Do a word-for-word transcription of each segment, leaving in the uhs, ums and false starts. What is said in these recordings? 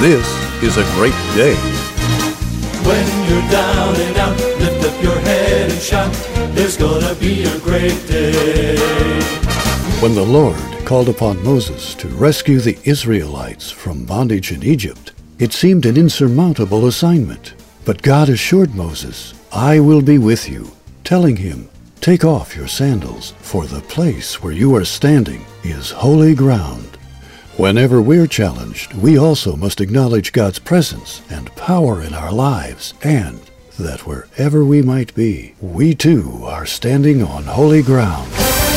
This is a great day. When you're down and out, lift up your head and shout, there's gonna be a great day. When the Lord called upon Moses to rescue the Israelites from bondage in Egypt, it seemed an insurmountable assignment. But God assured Moses, I will be with you, telling him, take off your sandals, for the place where you are standing is holy ground. Whenever we're challenged, we also must acknowledge God's presence and power in our lives, and that wherever we might be, we too are standing on holy ground.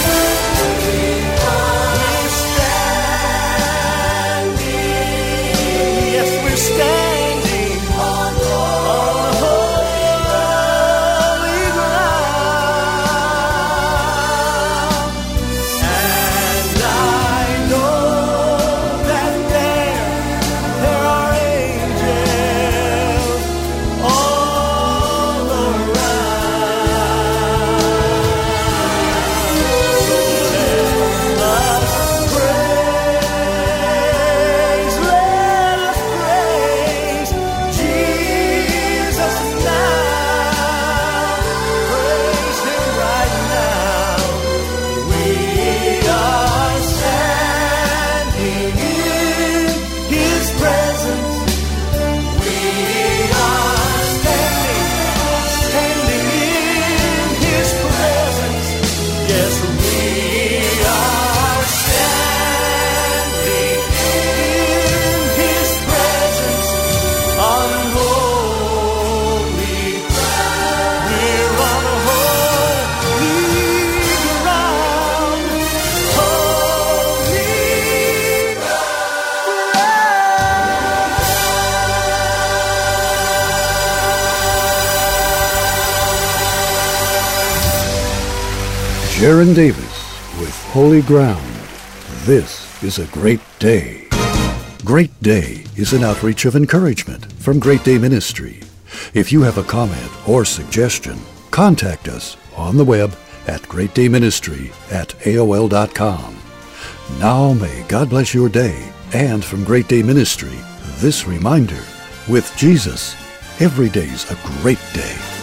Jaron Davis with Holy Ground. This is a great day. Great Day is an outreach of encouragement from Great Day Ministry. If you have a comment or suggestion, contact us on the web at great day ministry at A O L dot com. Now may God bless your day, and from Great Day Ministry, this reminder, with Jesus, every day's a great day.